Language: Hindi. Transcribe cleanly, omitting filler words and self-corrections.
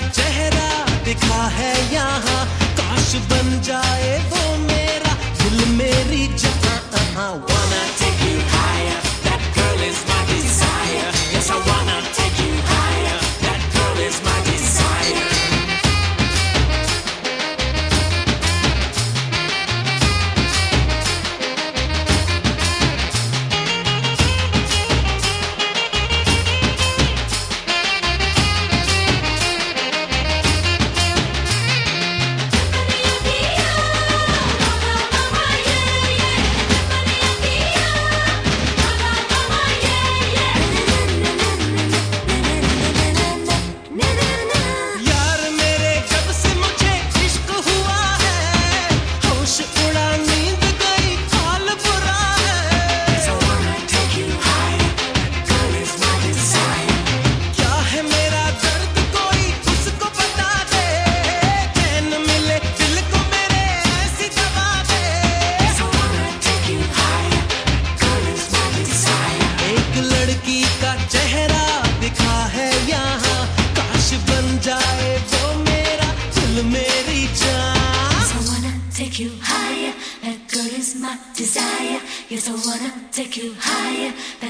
चेहरा दिखा है यहाँ, काश बन जाए वो मेरा दिल मेरी जहाँ। Wanna take you higher, that girl is my desire. Yes, I wanna take you higher, that girl is my desire. Take you higher, that girl is my desire. Yes, I wanna take you higher,